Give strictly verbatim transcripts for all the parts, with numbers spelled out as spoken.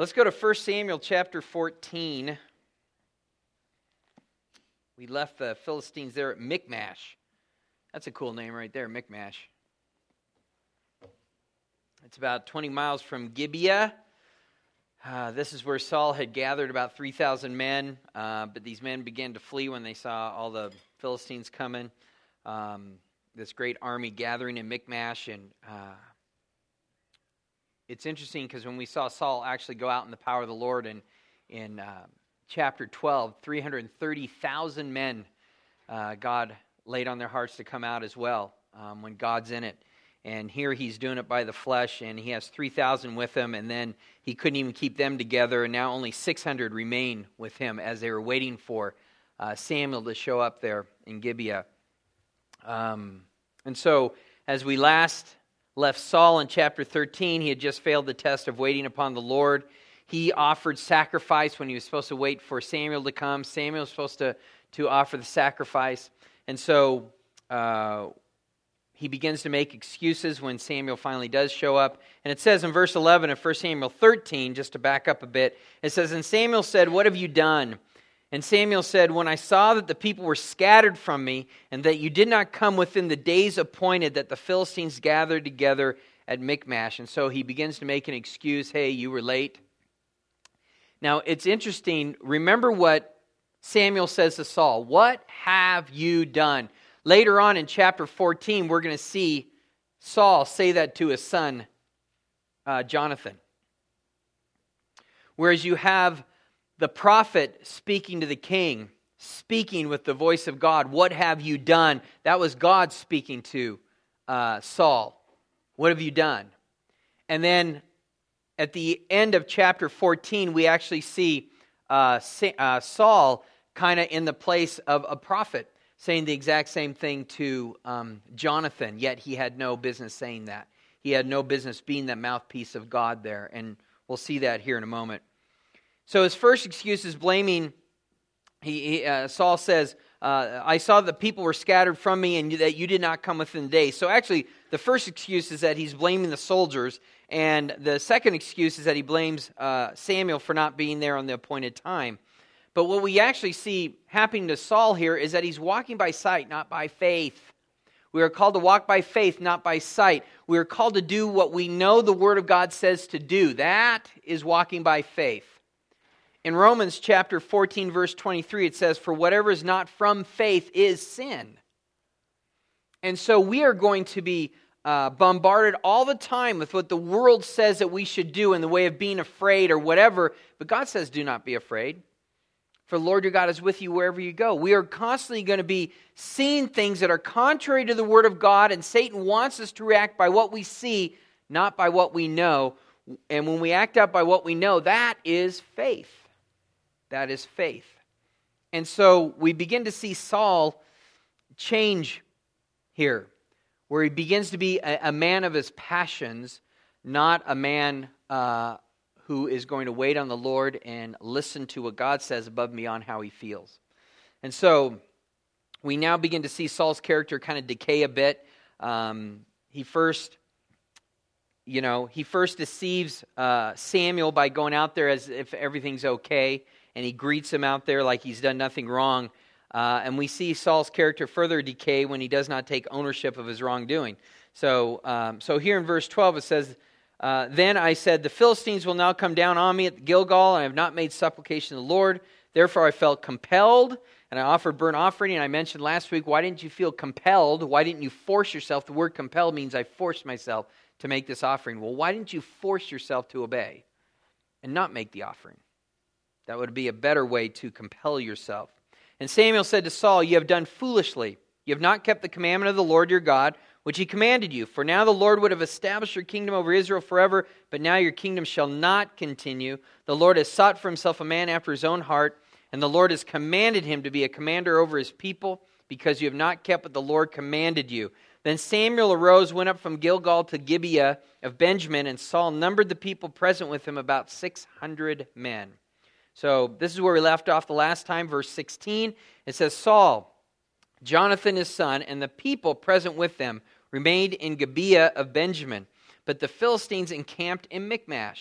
Let's go to First Samuel chapter fourteen. We left the Philistines there at Michmash. That's a cool name right there, Michmash. It's about twenty miles from Gibeah. Uh, this is where Saul had gathered about three thousand men, uh, but these men began to flee when they saw all the Philistines coming. Um, this great army gathering in Michmash, and uh, it's interesting because when we saw Saul actually go out in the power of the Lord in, in uh, chapter twelve, three hundred thirty thousand men uh, God laid on their hearts to come out as well um, when God's in it. And here he's doing it by the flesh, and he has three thousand with him, and then he couldn't even keep them together, and now only six hundred remain with him as they were waiting for uh, Samuel to show up there in Gibeah. Um, and so, as we last left Saul in chapter thirteen, he had just failed the test of waiting upon the Lord. He offered sacrifice when he was supposed to wait for Samuel to come. Samuel was supposed to, to offer the sacrifice. And so uh, he begins to make excuses when Samuel finally does show up. And it says in verse eleven of First Samuel thirteen, just to back up a bit, it says, "And Samuel said, 'What have you done?' And Samuel said, 'When I saw that the people were scattered from me, and that you did not come within the days appointed that the Philistines gathered together at Michmash.'" And so he begins to make an excuse. Hey, you were late. Now, it's interesting. Remember what Samuel says to Saul. What have you done? Later on in chapter fourteen, we're going to see Saul say that to his son, uh, Jonathan. Whereas you have the prophet speaking to the king, speaking with the voice of God. What have you done? That was God speaking to uh, Saul. What have you done? And then at the end of chapter fourteen, we actually see uh, uh, Saul kind of in the place of a prophet, saying the exact same thing to um, Jonathan, yet he had no business saying that. He had no business being the mouthpiece of God there, and we'll see that here in a moment. So his first excuse is blaming, he, he, uh, Saul says, uh, I saw that people were scattered from me and that you did not come within the day. So actually, the first excuse is that he's blaming the soldiers, and the second excuse is that he blames uh, Samuel for not being there on the appointed time. But what we actually see happening to Saul here is that he's walking by sight, not by faith. We are called to walk by faith, not by sight. We are called to do what we know the Word of God says to do. That is walking by faith. In Romans chapter fourteen, verse twenty-three, it says, "For whatever is not from faith is sin." And so we are going to be uh, bombarded all the time with what the world says that we should do in the way of being afraid or whatever. But God says, do not be afraid. For the Lord your God is with you wherever you go. We are constantly going to be seeing things that are contrary to the Word of God, and Satan wants us to react by what we see, not by what we know. And when we act out by what we know, that is faith. That is faith. And so we begin to see Saul change here, where he begins to be a, a man of his passions, not a man uh, who is going to wait on the Lord and listen to what God says above and beyond how he feels. And so we now begin to see Saul's character kind of decay a bit. Um, he first, you know, he first deceives uh, Samuel by going out there as if everything's okay, and he greets him out there like he's done nothing wrong. Uh, and we see Saul's character further decay when he does not take ownership of his wrongdoing. So, um, so here in verse twelve it says, Uh, then I said, the Philistines will now come down on me at Gilgal, and I have not made supplication to the Lord. Therefore I felt compelled, and I offered burnt offering. And I mentioned last week, why didn't you feel compelled? Why didn't you force yourself? The word compelled means I forced myself to make this offering. Well, why didn't you force yourself to obey and not make the offering? That would be a better way to compel yourself. And Samuel said to Saul, you have done foolishly. You have not kept the commandment of the Lord your God, which he commanded you. For now the Lord would have established your kingdom over Israel forever, but now your kingdom shall not continue. The Lord has sought for himself a man after his own heart, and the Lord has commanded him to be a commander over his people, because you have not kept what the Lord commanded you. Then Samuel arose, went up from Gilgal to Gibeah of Benjamin, and Saul numbered the people present with him, about six hundred men. So this is where we left off the last time, verse sixteen. It says, Saul, Jonathan his son, and the people present with them remained in Gibeah of Benjamin, but the Philistines encamped in Michmash.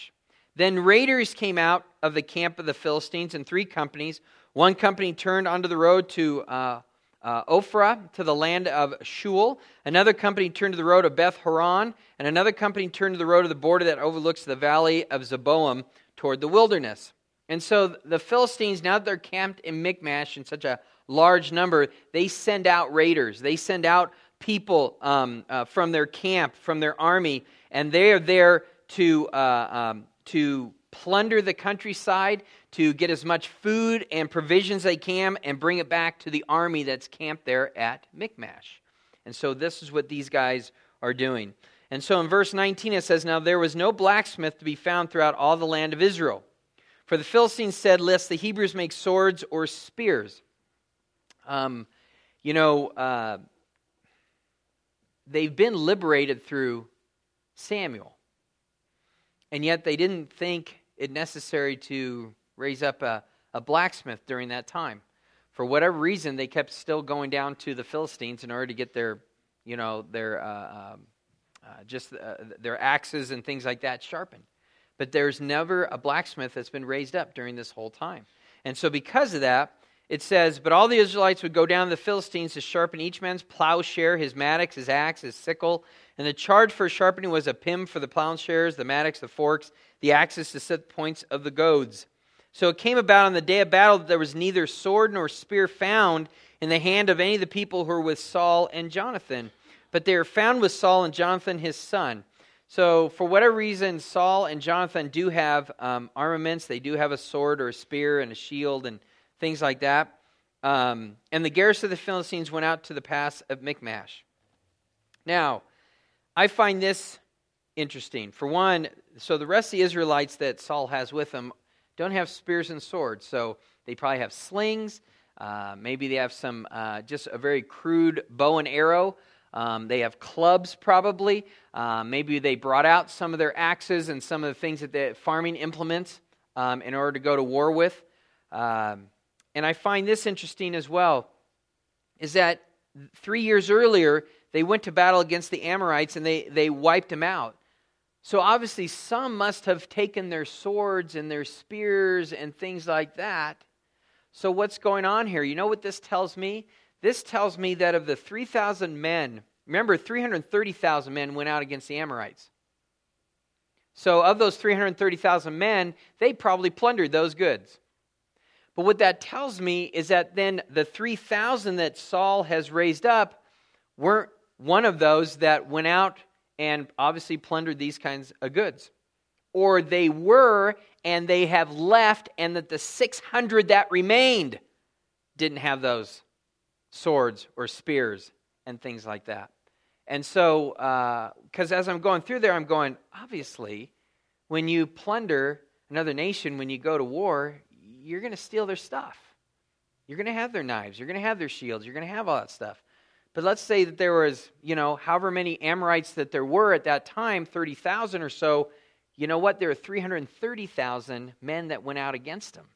Then raiders came out of the camp of the Philistines in three companies. One company turned onto the road to uh, uh, Ophrah, to the land of Shual. Another company turned to the road of Beth Horon. And another company turned to the road of the border that overlooks the valley of Zeboim toward the wilderness. And so the Philistines, now that they're camped in Michmash in such a large number, they send out raiders. They send out people um, uh, from their camp, from their army, and they are there to uh, um, to plunder the countryside, to get as much food and provisions they can, and bring it back to the army that's camped there at Michmash. And so this is what these guys are doing. And so in verse nineteen it says, "Now there was no blacksmith to be found throughout all the land of Israel. For the Philistines said, lest the Hebrews make swords or spears." Um, you know, uh, they've been liberated through Samuel. And yet they didn't think it necessary to raise up a, a blacksmith during that time. For whatever reason, they kept still going down to the Philistines in order to get their, you know, their uh, um, uh, just uh, their axes and things like that sharpened. But there's never a blacksmith that's been raised up during this whole time. And so because of that, it says, "But all the Israelites would go down to the Philistines to sharpen each man's plowshare, his mattocks, his axe, his sickle. And the charge for sharpening was a pim for the plowshares, the mattocks, the forks, the axes to set the points of the goads. So it came about on the day of battle that there was neither sword nor spear found in the hand of any of the people who were with Saul and Jonathan. But they were found with Saul and Jonathan his son." So for whatever reason, Saul and Jonathan do have um, armaments. They do have a sword or a spear and a shield and things like that. Um, and the garrison of the Philistines went out to the pass of Michmash. Now, I find this interesting. For one, so the rest of the Israelites that Saul has with him don't have spears and swords. So they probably have slings. Uh, maybe they have some, uh, just a very crude bow and arrow. Um, they have clubs probably. Uh, maybe they brought out some of their axes and some of the things that the farming implements um, in order to go to war with. Um, and I find this interesting as well, is that three years earlier, they went to battle against the Amorites and they, they wiped them out. So obviously some must have taken their swords and their spears and things like that. So what's going on here? You know what this tells me? This tells me that of the three thousand men, remember three hundred thirty thousand men went out against the Amorites. So of those three hundred thirty thousand men, they probably plundered those goods. But what that tells me is that then the three thousand that Saul has raised up weren't one of those that went out and obviously plundered these kinds of goods. Or they were, and they have left, and that the six hundred that remained didn't have those swords or spears and things like that. And so, because uh, as I'm going through there, I'm going, obviously, when you plunder another nation, when you go to war, you're going to steal their stuff. You're going to have their knives. You're going to have their shields. You're going to have all that stuff. But let's say that there was, you know, however many Amorites that there were at that time, thirty thousand or so. You know what? There are three hundred thirty thousand men that went out against them.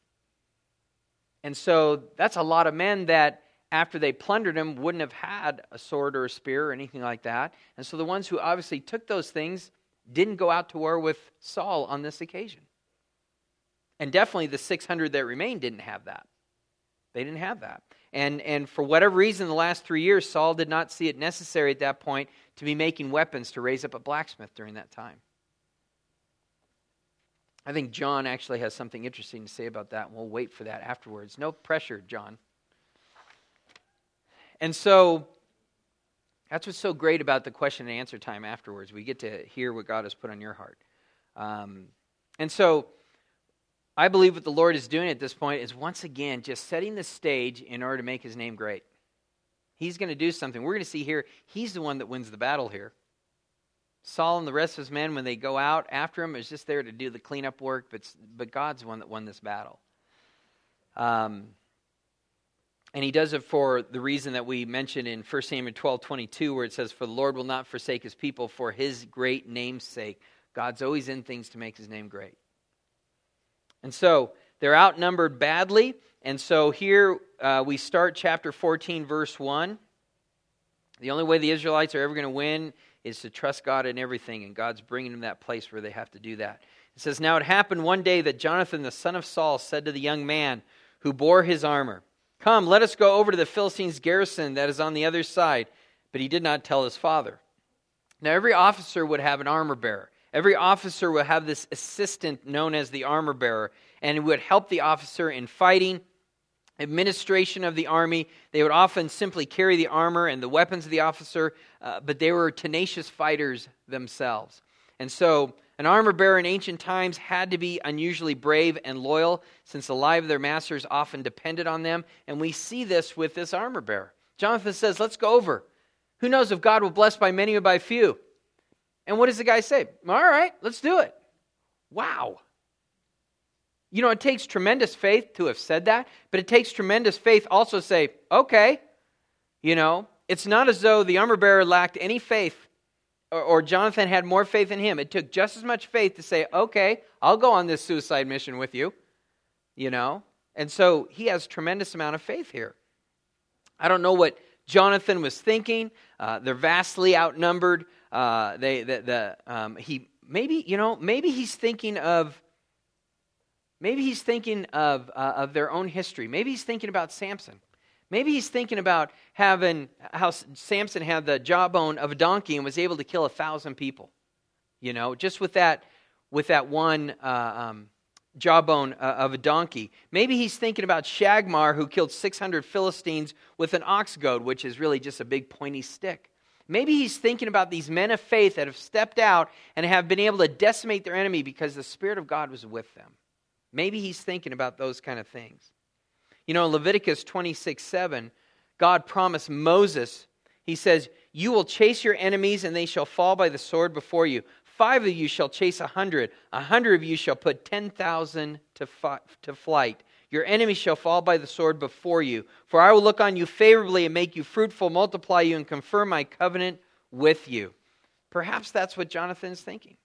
And so that's a lot of men that after they plundered him, wouldn't have had a sword or a spear or anything like that. And so the ones who obviously took those things didn't go out to war with Saul on this occasion. And definitely the six hundred that remained didn't have that. They didn't have that. And, and for whatever reason, the last three years, Saul did not see it necessary at that point to be making weapons to raise up a blacksmith during that time. I think John actually has something interesting to say about that, and we'll wait for that afterwards. No pressure, John. And so, that's what's so great about the question and answer time afterwards. We get to hear what God has put on your heart. Um, and so, I believe what the Lord is doing at this point is once again just setting the stage in order to make His name great. He's going to do something. We're going to see here, He's the one that wins the battle here. Saul and the rest of his men, when they go out after him, is just there to do the cleanup work, but, but God's the one that won this battle. Um, and He does it for the reason that we mentioned in First Samuel twelve twenty-two, where it says, "For the Lord will not forsake His people for His great name's sake." God's always in things to make His name great. And so, they're outnumbered badly. And so here uh, we start chapter fourteen, verse one. The only way the Israelites are ever going to win is to trust God in everything. And God's bringing them to that place where they have to do that. It says, "Now it happened one day that Jonathan the son of Saul said to the young man who bore his armor, 'Come, let us go over to the Philistines' garrison that is on the other side.' But he did not tell his father." Now every officer would have an armor bearer. Every officer would have this assistant known as the armor bearer, and it would help the officer in fighting, administration of the army. They would often simply carry the armor and the weapons of the officer, uh, but they were tenacious fighters themselves. And so an armor bearer in ancient times had to be unusually brave and loyal, since the life of their masters often depended on them. And we see this with this armor bearer. Jonathan says, "Let's go over. Who knows if God will bless by many or by few?" And what does the guy say? "All right, let's do it." Wow. You know, it takes tremendous faith to have said that, but it takes tremendous faith also to say, okay. You know, it's not as though the armor bearer lacked any faith or, or Jonathan had more faith in him. It took just as much faith to say, okay, I'll go on this suicide mission with you. You know, and so he has tremendous amount of faith here. I don't know what Jonathan was thinking. Uh, they're vastly outnumbered. Uh, they, the, the um, he maybe you know maybe he's thinking of maybe he's thinking of uh, of their own history. Maybe he's thinking about Samson. Maybe he's thinking about having how Samson had the jawbone of a donkey and was able to kill a thousand people. You know, just with that with that one uh, um, jawbone uh, of a donkey. Maybe he's thinking about Shagmar, who killed six hundred Philistines with an ox goad, which is really just a big pointy stick. Maybe he's thinking about these men of faith that have stepped out and have been able to decimate their enemy because the Spirit of God was with them. Maybe he's thinking about those kind of things. You know, in Leviticus twenty-six seven, God promised Moses, he says, "You will chase your enemies and they shall fall by the sword before you. Five of you shall chase a hundred. A hundred of you shall put ten thousand to fi- to flight. Your enemies shall fall by the sword before you. For I will look on you favorably and make you fruitful, multiply you, and confirm my covenant with you." Perhaps that's what Jonathan's thinking.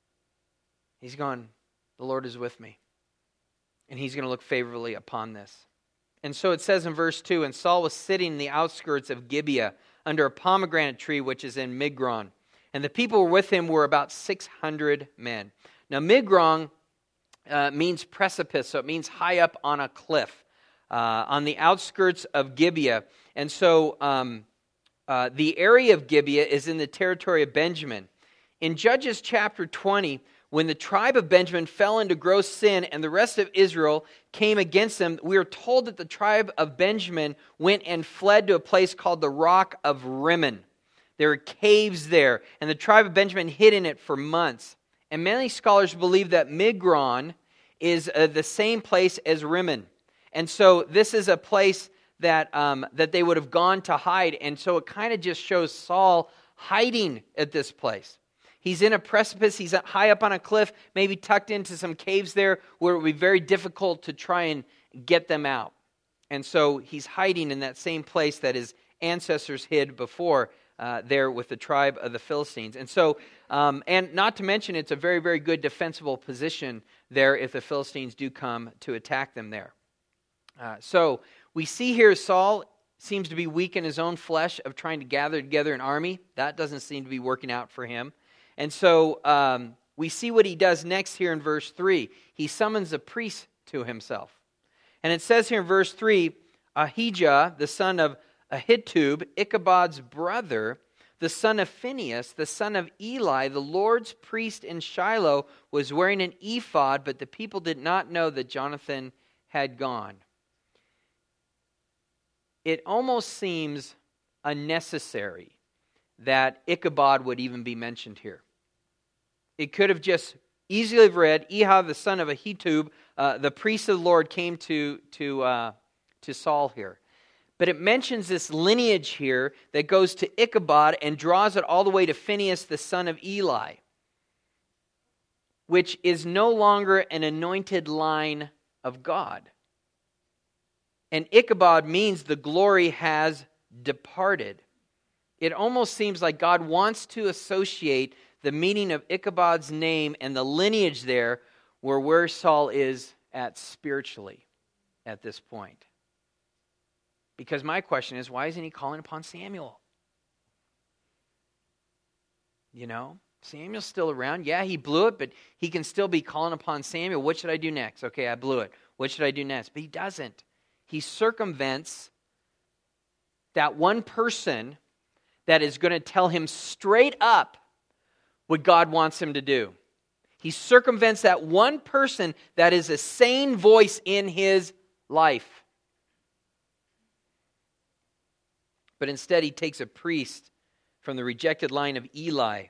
He's going, the Lord is with me. And he's going to look favorably upon this. And so it says in verse two, "And Saul was sitting in the outskirts of Gibeah under a pomegranate tree which is in Migron. And the people who were with him were about six hundred men." Now Migron uh, means precipice, so it means high up on a cliff, uh, on the outskirts of Gibeah. And so um, uh, the area of Gibeah is in the territory of Benjamin. In Judges chapter twenty, when the tribe of Benjamin fell into gross sin and the rest of Israel came against them, we are told that the tribe of Benjamin went and fled to a place called the Rock of Rimmon. There were caves there, and the tribe of Benjamin hid in it for months. And many scholars believe that Migron is uh, the same place as Rimmon. And so this is a place that, um, that they would have gone to hide. And so it kind of just shows Saul hiding at this place. He's in a precipice, he's high up on a cliff, maybe tucked into some caves there where it would be very difficult to try and get them out. And so he's hiding in that same place that his ancestors hid before, uh, there with the tribe of the Philistines. And so, um, and not to mention, it's a very, very good defensible position there if the Philistines do come to attack them there. Uh, so we see here Saul seems to be weak in his own flesh of trying to gather together an army. That doesn't seem to be working out for him. And so um, we see what he does next here in verse three. He summons a priest to himself. And it says here in verse three, Ahijah, the son of Ahitub, Ichabod's brother, the son of Phinehas, the son of Eli, the Lord's priest in Shiloh, was wearing an ephod, but the people did not know that Jonathan had gone. It almost seems unnecessary that Ichabod would even be mentioned here. It could have just easily read, Ehud, the son of Ahitub, uh, the priest of the Lord, came to, to, uh, to Saul here. But it mentions this lineage here that goes to Ichabod and draws it all the way to Phinehas, the son of Eli, which is no longer an anointed line of God. And Ichabod means the glory has departed. It almost seems like God wants to associate the meaning of Ichabod's name and the lineage there were where Saul is at spiritually at this point. Because my question is, why isn't he calling upon Samuel? You know? Samuel's still around. Yeah, he blew it, but he can still be calling upon Samuel. What should I do next? Okay, I blew it. What should I do next? But he doesn't. He circumvents that one person that is going to tell him straight up what God wants him to do. He circumvents that one person that is a sane voice in his life. But instead, he takes a priest from the rejected line of Eli.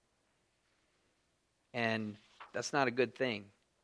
And that's not a good thing.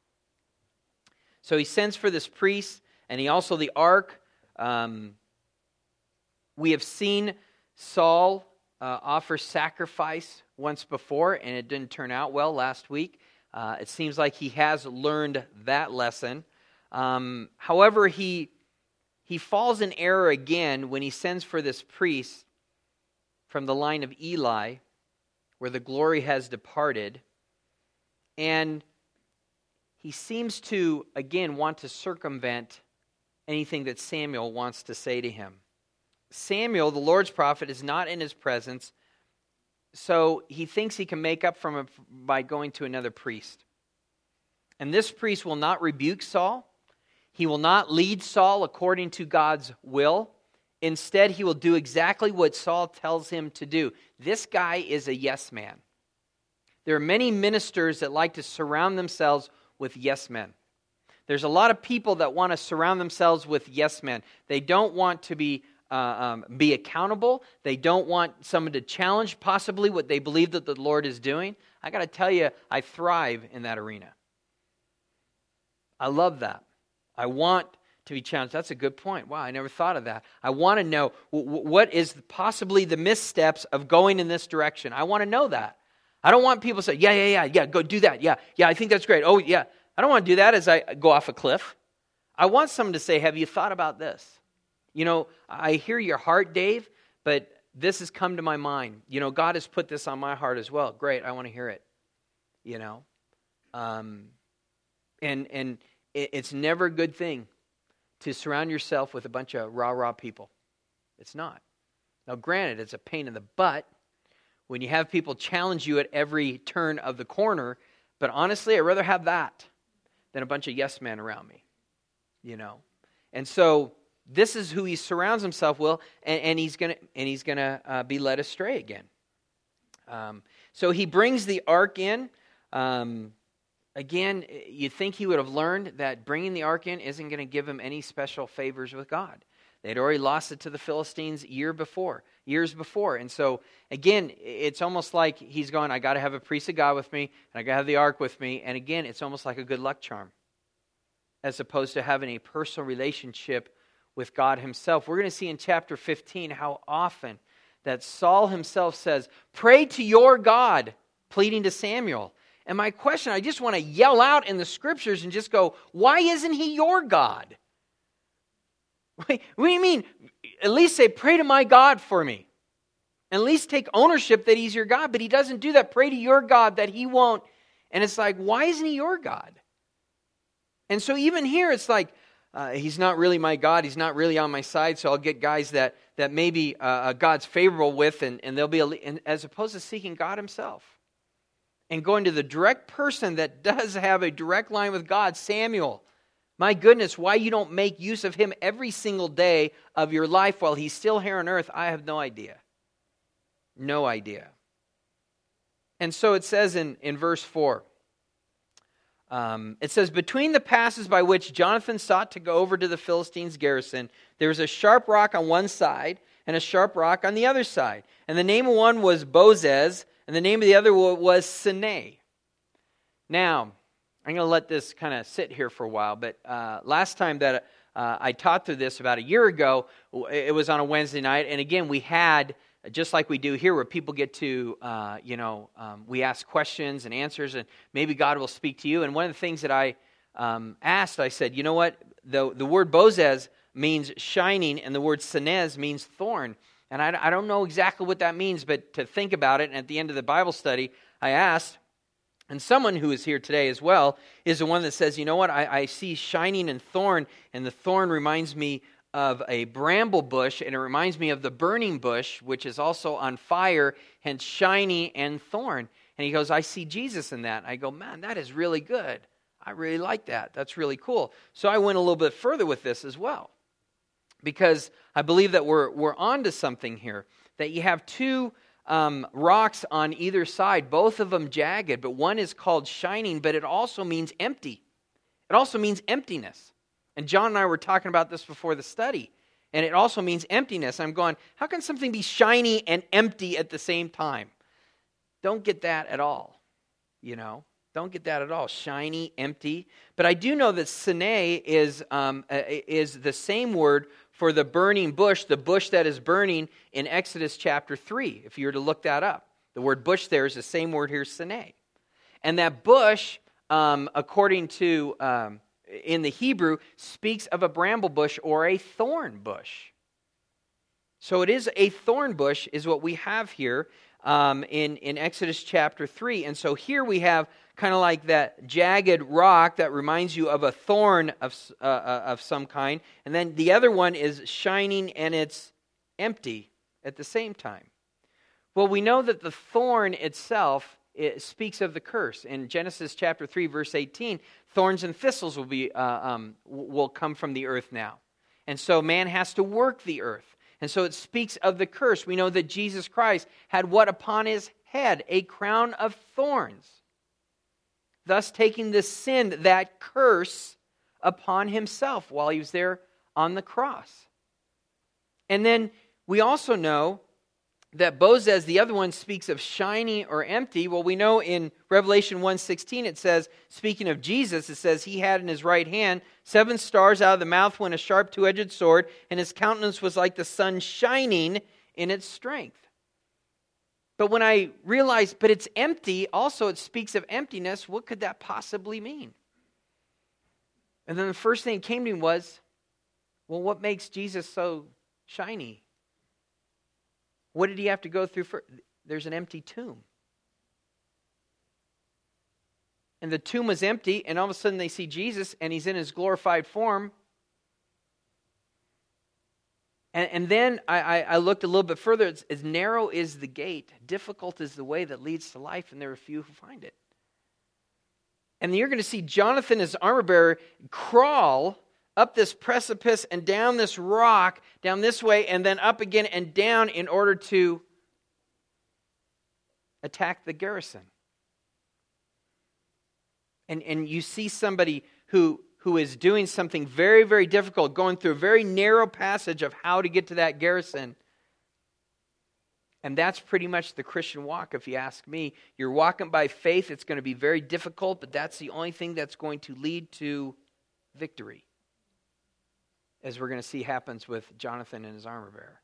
So he sends for this priest, and he also the ark. Um, we have seen Saul uh, offer sacrifice once before, and it didn't turn out well last week. Uh, it seems like he has learned that lesson. Um, however, he he falls in error again when he sends for this priest from the line of Eli, where the glory has departed. And he seems to, again, want to circumvent anything that Samuel wants to say to him. Samuel, the Lord's prophet, is not in his presence, so he thinks he can make up from it by going to another priest. And this priest will not rebuke Saul. He will not lead Saul according to God's will. Instead, he will do exactly what Saul tells him to do. This guy is a yes man. There are many ministers that like to surround themselves with yes men. There's a lot of people that want to surround themselves with yes men. They don't want to be uh, um, be accountable. They don't want someone to challenge possibly what they believe that the Lord is doing. I got to tell you, I thrive in that arena. I love that. I want to be challenged. That's a good point. Wow, I never thought of that. I want to know w- w- what is possibly the missteps of going in this direction. I want to know that. I don't want people to say, yeah, yeah, yeah, yeah, go do that. Yeah, yeah, I think that's great. Oh, yeah. I don't want to do that as I go off a cliff. I want someone to say, have you thought about this? You know, I hear your heart, Dave, but this has come to my mind. You know, God has put this on my heart as well. Great, I want to hear it. You know, um, and and it's never a good thing to surround yourself with a bunch of rah-rah people. It's not. Now, granted, it's a pain in the butt when you have people challenge you at every turn of the corner, but honestly, I'd rather have that than a bunch of yes men around me, you know. And so this is who he surrounds himself with, and, and he's gonna and he's gonna uh, be led astray again. Um, so he brings the ark in. Um, again, you'd think he would have learned that bringing the ark in isn't going to give him any special favors with God. They'd already lost it to the Philistines year before, years before. And so, again, it's almost like he's going, I got to have a priest of God with me, and I got to have the ark with me. And again, it's almost like a good luck charm, as opposed to having a personal relationship with God himself. We're going to see in chapter fifteen how often that Saul himself says, pray to your God, pleading to Samuel. And my question, I just want to yell out in the scriptures and just go, why isn't he your God? What do you mean? At least say, pray to my God for me. At least take ownership that he's your God. But he doesn't do that. Pray to your God that he won't. And it's like, why isn't he your God? And so even here, it's like, uh, he's not really my God. He's not really on my side. So I'll get guys that, that maybe uh, God's favorable with, and, and they'll be, a, and as opposed to seeking God himself. And going to the direct person that does have a direct line with God, Samuel. My goodness, why you don't make use of him every single day of your life while he's still here on earth, I have no idea. No idea. And so it says in, in verse four, um, it says, between the passes by which Jonathan sought to go over to the Philistines' garrison, there was a sharp rock on one side and a sharp rock on the other side. And the name of one was Bozez, and the name of the other was Sinai. Now, I'm going to let this kind of sit here for a while, but uh, last time that uh, I taught through this about a year ago, it was on a Wednesday night, and again, we had, just like we do here, where people get to, uh, you know, um, we ask questions and answers, and maybe God will speak to you, and one of the things that I um, asked, I said, you know what, the, the word Bozez means shining, and the word Sinez means thorn, and I, I don't know exactly what that means, but to think about it, and at the end of the Bible study, I asked, and someone who is here today as well is the one that says, you know what, I, I see shining and thorn, and the thorn reminds me of a bramble bush, and it reminds me of the burning bush, which is also on fire, hence shiny and thorn. And he goes, I see Jesus in that. And I go, man, that is really good. I really like that. That's really cool. So I went a little bit further with this as well, because I believe that we're we're onto something here. That you have two um, rocks on either side, both of them jagged, but one is called shining, but it also means empty. It also means emptiness. And John and I were talking about this before the study. And it also means emptiness. I'm going, how can something be shiny and empty at the same time? Don't get that at all, you know. Don't get that at all. Shiny, empty. But I do know that Sine is, um, is the same word for the burning bush, the bush that is burning in Exodus chapter three, if you were to look that up. The word bush there is the same word here, Sine. And that bush, um, according to, um, in the Hebrew, speaks of a bramble bush or a thorn bush. So it is a thorn bush is what we have here um, in, in Exodus chapter three. And so here we have kind of like that jagged rock that reminds you of a thorn of, uh, of some kind. And then the other one is shining and it's empty at the same time. Well, we know that the thorn itself it speaks of the curse. In Genesis chapter three, verse eighteen, thorns and thistles will be uh, um, will come from the earth now. And so man has to work the earth. And so it speaks of the curse. We know that Jesus Christ had what upon his head? A crown of thorns. Thus taking the sin, that curse, upon himself while he was there on the cross. And then we also know that Bozez, the other one, speaks of shiny or empty. Well, we know in Revelation one sixteen it says, speaking of Jesus, it says, he had in his right hand seven stars, out of the mouth went a sharp two-edged sword, and his countenance was like the sun shining in its strength. But when I realized, but it's empty, also it speaks of emptiness, what could that possibly mean? And then the first thing that came to me was, well, what makes Jesus so shiny? What did he have to go through first? There's an empty tomb. And the tomb was empty, and all of a sudden they see Jesus, and he's in his glorified form. And, and then I, I, I looked a little bit further. It's, as narrow is the gate, difficult is the way that leads to life, and there are few who find it. And you're going to see Jonathan, his armor bearer, crawl up this precipice and down this rock, down this way, and then up again and down in order to attack the garrison. And, and you see somebody who, who is doing something very, very difficult, going through a very narrow passage of how to get to that garrison. And that's pretty much the Christian walk, if you ask me. You're walking by faith. It's going to be very difficult, but that's the only thing that's going to lead to victory, as we're going to see happens with Jonathan and his armor bearer.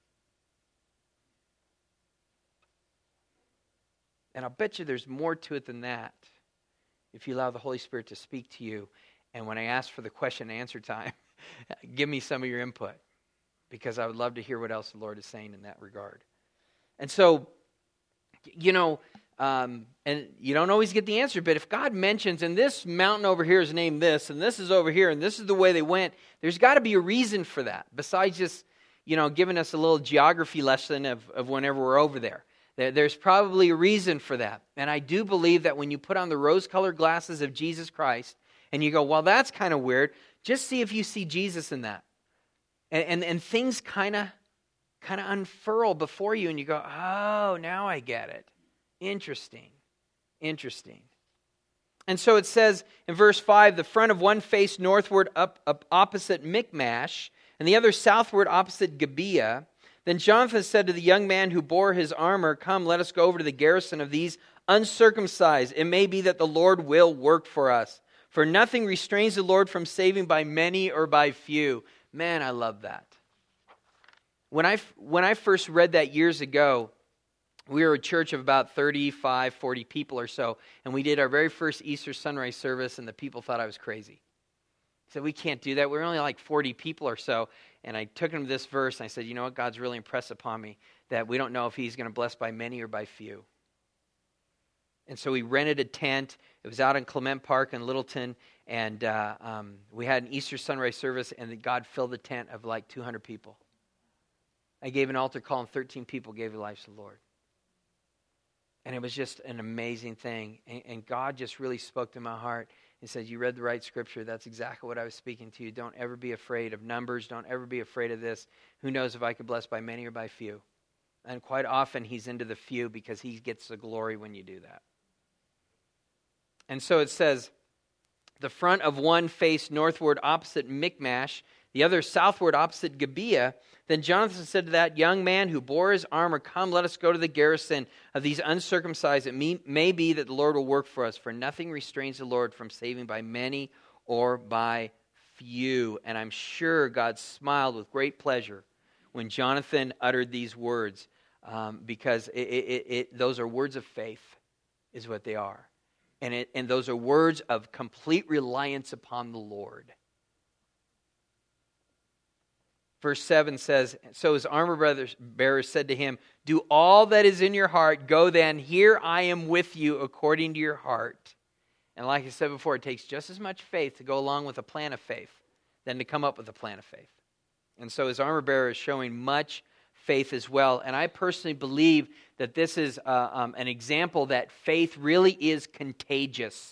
And I'll bet you there's more to it than that if you allow the Holy Spirit to speak to you. And when I ask for the question and answer time, give me some of your input, because I would love to hear what else the Lord is saying in that regard. And so, you know, um, and you don't always get the answer, but if God mentions, and this mountain over here is named this, and this is over here, and this is the way they went, there's got to be a reason for that, besides just, you know, giving us a little geography lesson of, of whenever we're over there. there. There's probably a reason for that. And I do believe that when you put on the rose-colored glasses of Jesus Christ, and you go, well, that's kind of weird, just see if you see Jesus in that. And, and, and things kind of kind of unfurl before you, and you go, oh, now I get it. Interesting. Interesting. And so it says in verse five, the front of one faced northward up, up opposite Michmash, and the other southward opposite Gibeah. Then Jonathan said to the young man who bore his armor, come, let us go over to the garrison of these uncircumcised. It may be that the Lord will work for us. For nothing restrains the Lord from saving by many or by few. Man, I love that. When I, when I first read that years ago, we were a church of about thirty-five, forty people or so, and we did our very first Easter sunrise service, and the people thought I was crazy. I said, we can't do that. We're only like forty people or so. And I took them to this verse, and I said, you know what? God's really impressed upon me that we don't know if he's going to bless by many or by few. And so we rented a tent. It was out in Clement Park in Littleton, and uh, um, we had an Easter sunrise service, and God filled the tent of like two hundred people. I gave an altar call, and thirteen people gave their lives to the Lord. And it was just an amazing thing. And, and God just really spoke to my heart and said, you read the right scripture. That's exactly what I was speaking to you. Don't ever be afraid of numbers. Don't ever be afraid of this. Who knows if I could bless by many or by few? And quite often he's into the few because he gets the glory when you do that. And so it says, the front of one faced northward opposite Michmash, the other southward opposite Gibeah. Then Jonathan said to that young man who bore his armor, come, let us go to the garrison of these uncircumcised. It may, may be that the Lord will work for us, for nothing restrains the Lord from saving by many or by few. And I'm sure God smiled with great pleasure when Jonathan uttered these words, um, because it, it, it, those are words of faith, is what they are. And, it, and those are words of complete reliance upon the Lord. Verse seven says, so his armor bearer said to him, do all that is in your heart. Go then, here I am with you according to your heart. And like I said before, it takes just as much faith to go along with a plan of faith than to come up with a plan of faith. And so his armor bearer is showing much faith as well. And I personally believe that this is uh, um, an example that faith really is contagious.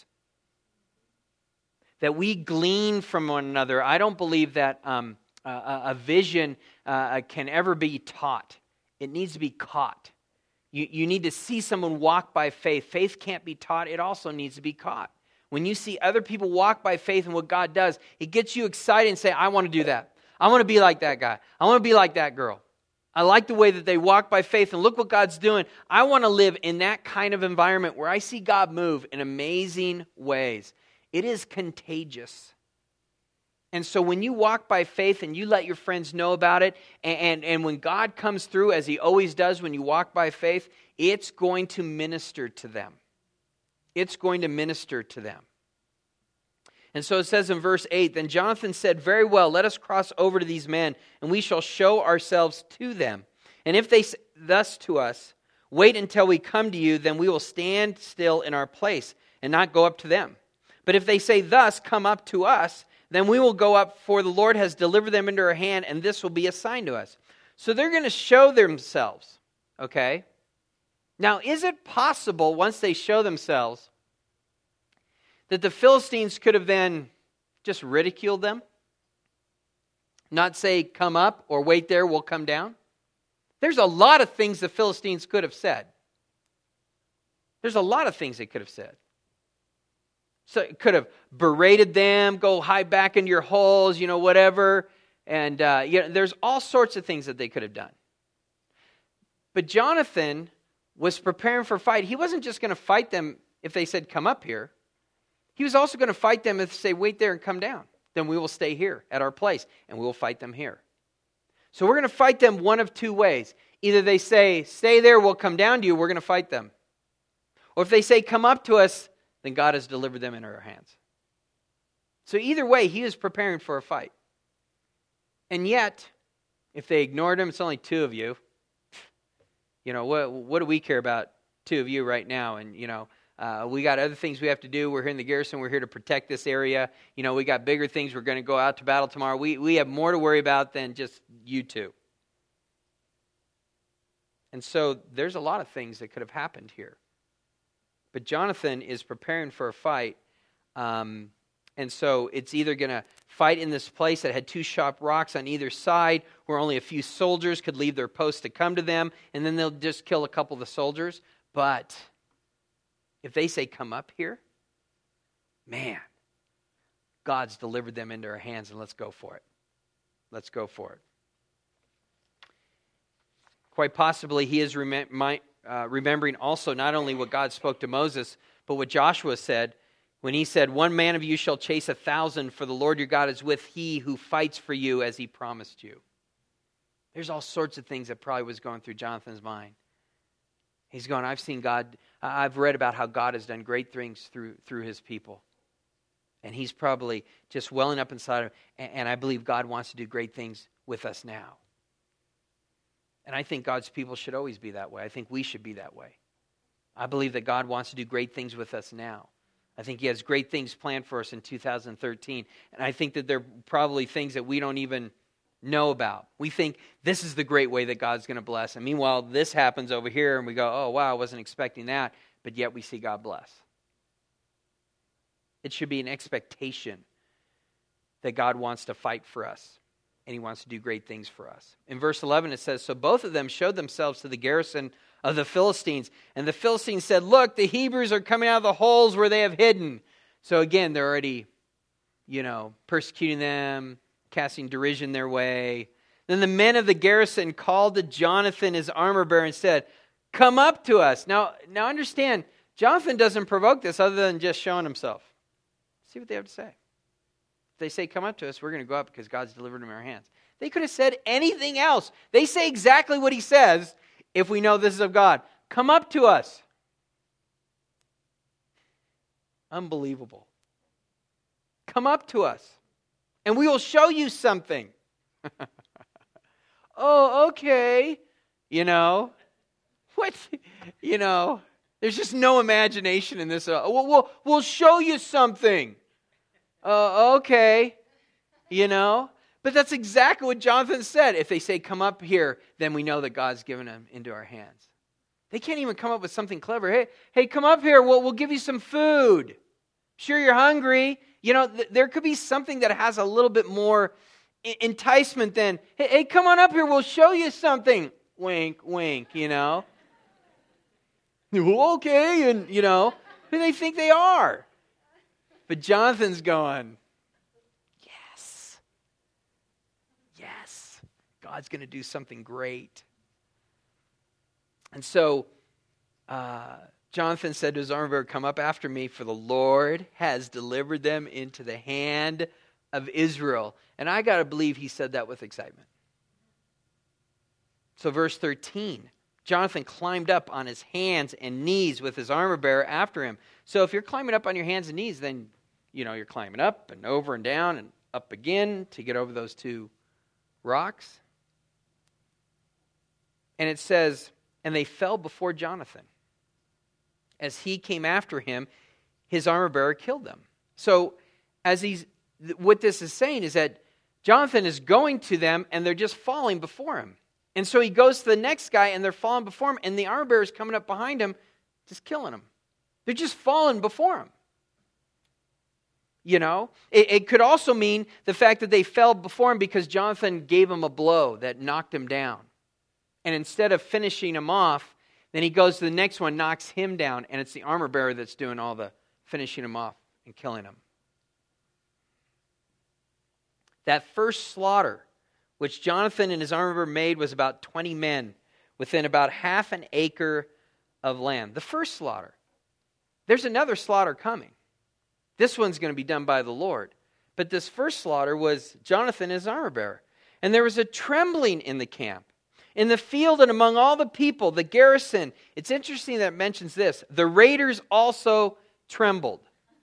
That we glean from one another. I don't believe that... Um, Uh, a vision uh, can ever be taught. It needs to be caught. You, you need to see someone walk by faith. Faith can't be taught. It also needs to be caught. When you see other people walk by faith and what God does, it gets you excited and say, I want to do that. I want to be like that guy. I want to be like that girl. I like the way that they walk by faith and look what God's doing. I want to live in that kind of environment where I see God move in amazing ways. It is contagious. And so when you walk by faith and you let your friends know about it, and, and, and when God comes through, as he always does when you walk by faith, it's going to minister to them. It's going to minister to them. And so it says in verse eight, then Jonathan said, very well, let us cross over to these men, and we shall show ourselves to them. And if they say thus to us, wait until we come to you, then we will stand still in our place and not go up to them. But if they say thus, come up to us, then we will go up, for the Lord has delivered them into our hand, and this will be a sign to us. So they're going to show themselves, okay? Now, is it possible, once they show themselves, that the Philistines could have then just ridiculed them? Not say, come up, or wait there, we'll come down? There's a lot of things the Philistines could have said. There's a lot of things they could have said. So it could have berated them, go hide back in your holes, you know, whatever. And uh, you know, there's all sorts of things that they could have done. But Jonathan was preparing for a fight. He wasn't just going to fight them if they said, come up here. He was also going to fight them if they say, wait there and come down. Then we will stay here at our place, and we will fight them here. So we're going to fight them one of two ways. Either they say, stay there, we'll come down to you, we're going to fight them. Or if they say, come up to us, then God has delivered them into our hands. So either way, he is preparing for a fight. And yet, if they ignored him, it's only two of you. You know, what, what do we care about two of you right now? And, you know, uh, we got other things we have to do. We're here in the garrison. We're here to protect this area. You know, we got bigger things. We're going to go out to battle tomorrow. We, we have more to worry about than just you two. And so there's a lot of things that could have happened here. But Jonathan is preparing for a fight, um, and so it's either going to fight in this place that had two sharp rocks on either side, where only a few soldiers could leave their post to come to them, and then they'll just kill a couple of the soldiers. But if they say, come up here, man, God's delivered them into our hands, and let's go for it. Let's go for it. Quite possibly, he is rem- my, uh, remembering also not only what God spoke to Moses, but what Joshua said when he said, one man of you shall chase a thousand, for the Lord your God is with he who fights for you as he promised you. There's all sorts of things that probably was going through Jonathan's mind. He's going, I've seen God, I've read about how God has done great things through, through his people. And he's probably just welling up inside of him, and, and I believe God wants to do great things with us now. And I think God's people should always be that way. I think we should be that way. I believe that God wants to do great things with us now. I think he has great things planned for us in two thousand thirteen. And I think that there are probably things that we don't even know about. We think this is the great way that God's going to bless. And meanwhile, this happens over here and we go, oh, wow, I wasn't expecting that. But yet we see God bless. It should be an expectation that God wants to fight for us. And he wants to do great things for us. In verse eleven it says, so both of them showed themselves to the garrison of the Philistines. And the Philistines said, look, the Hebrews are coming out of the holes where they have hidden. So again, they're already, you know, persecuting them, casting derision their way. Then the men of the garrison called to Jonathan, his armor bearer, and said, come up to us. Now, now understand, Jonathan doesn't provoke this other than just showing himself. See what they have to say. If they say, come up to us, we're going to go up because God's delivered them in our hands. They could have said anything else. They say exactly what he says if we know this is of God. Come up to us. Unbelievable. Come up to us, and we will show you something. Oh, okay. You know, what? You know, there's just no imagination in this. Uh, we'll, we'll, we'll show you something. Uh, okay. You know, but that's exactly what Jonathan said. If they say, come up here, then we know that God's given them into our hands. They can't even come up with something clever. Hey, hey, come up here. We'll, we'll give you some food. Sure, you're hungry. You know, th- there could be something that has a little bit more I- enticement than, hey, hey, come on up here. We'll show you something. Wink, wink, you know. Okay, and, you know, who do they think they are? But Jonathan's going, yes. Yes. God's going to do something great. And so, uh, Jonathan said to his armor bearer, come up after me, for the Lord has delivered them into the hand of Israel. And I got to believe he said that with excitement. So verse thirteen, Jonathan climbed up on his hands and knees with his armor bearer after him. So if you're climbing up on your hands and knees, then, you know, you're climbing up and over and down and up again to get over those two rocks. And it says, and they fell before Jonathan. As he came after him, his armor bearer killed them. So as he's, what this is saying is that Jonathan is going to them and they're just falling before him. And so he goes to the next guy and they're falling before him, and the armor bearer is coming up behind him, just killing him. They're just falling before him. You know, it, it could also mean the fact that they fell before him because Jonathan gave him a blow that knocked him down. And instead of finishing him off, then he goes to the next one, knocks him down, and it's the armor bearer that's doing all the finishing him off and killing him. That first slaughter, which Jonathan and his armor bearer made, was about twenty men within about half an acre of land. The first slaughter. There's another slaughter coming. This one's going to be done by the Lord. But this first slaughter was Jonathan and his armor bearer. And there was a trembling in the camp, in the field and among all the people, the garrison. It's interesting that it mentions this. The raiders also trembled.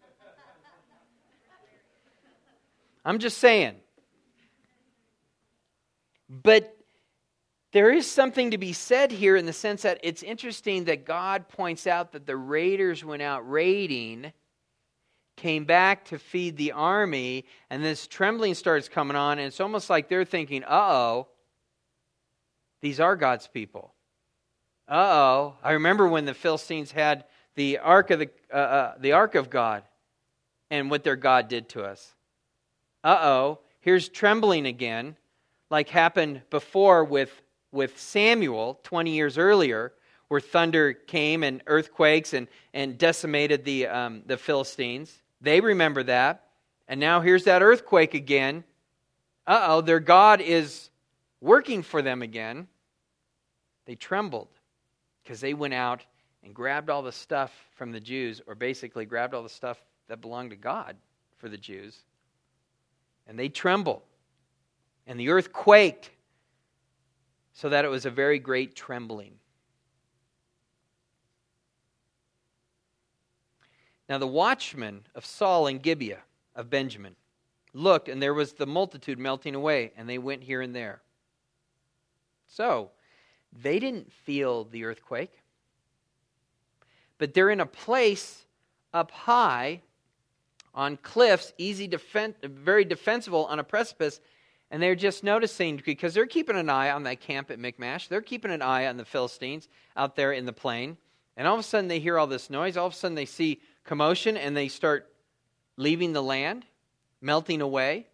I'm just saying. But there is something to be said here in the sense that it's interesting that God points out that the raiders went out raiding, came back to feed the army, and this trembling starts coming on, and it's almost like they're thinking, uh-oh, these are God's people. Uh-oh, I remember when the Philistines had the ark of the uh, uh, the ark of God, and what their God did to us. Uh-oh, here's trembling again, like happened before with, with Samuel twenty years earlier, where thunder came and earthquakes and, and decimated the um, the Philistines. They remember that. And now here's that earthquake again. Uh-oh, their God is working for them again. They trembled because they went out and grabbed all the stuff from the Jews, or basically grabbed all the stuff that belonged to God for the Jews. And they trembled. And the earth quaked, so that it was a very great trembling. Now the watchmen of Saul and Gibeah of Benjamin looked, and there was the multitude melting away, and they went here and there. So, they didn't feel the earthquake, but they're in a place up high on cliffs, easy, defen- very defensible on a precipice, And they're just noticing, because they're keeping an eye on that camp at Michmash. They're keeping an eye on the Philistines out there in the plain. And all of a sudden they hear all this noise. All of a sudden they see commotion and they start leaving the land, melting away.